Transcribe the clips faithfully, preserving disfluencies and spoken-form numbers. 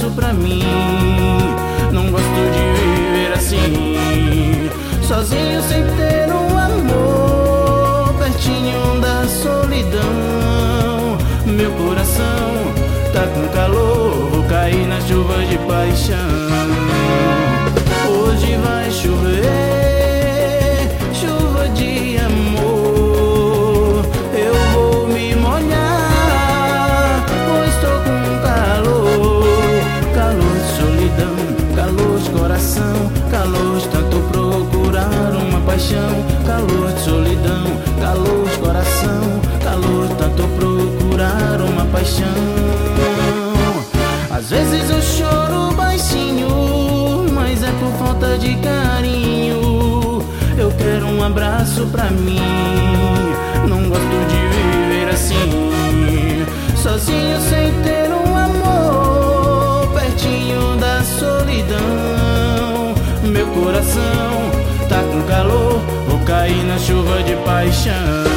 abraço pra mim. Não gosto de viver assim, sozinho sem ter um amor, pertinho da solidão. Meu coração tá com calor, vou cair na chuva de paixão. Hoje vai chover, chuva de amor. Eu vou me molhar, pois tô com calor. Calor de solidão, calor de coração, calor de tanto procurar uma paixão. Calor de solidão, calor de coração, calor de tanto procurar uma paixão. Às vezes eu choro baixinho, mas é por falta de carinho. Eu quero um abraço pra mim, não gosto de viver assim, sozinho sem ter um amor, pertinho da solidão. Meu coração tá com calor, vou cair na chuva de paixão.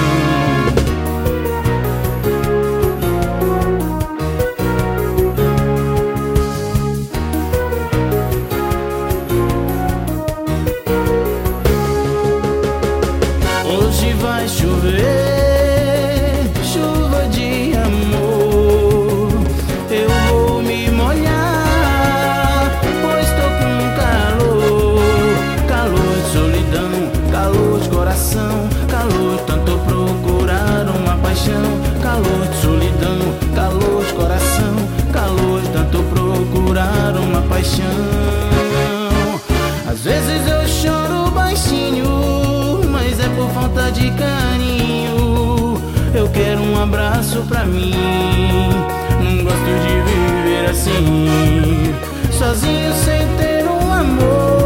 Hoje vai chover, chuva de amor. Eu vou me molhar, pois tô com calor. Calor de solidão, calor de coração, calor de tanto procurar uma paixão. Calor de solidão, calor de coração, calor de tanto procurar uma paixão. Às vezes eu choro baixinho, mas é por falta de carinho. Eu quero um abraço pra mim, não gosto de viver assim, sozinho sem ter um amor,